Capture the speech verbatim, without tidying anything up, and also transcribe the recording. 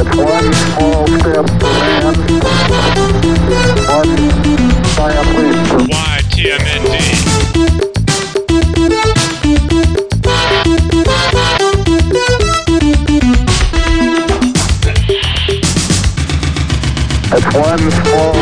one small step for man, one giant leap for Y T M N D. That's one small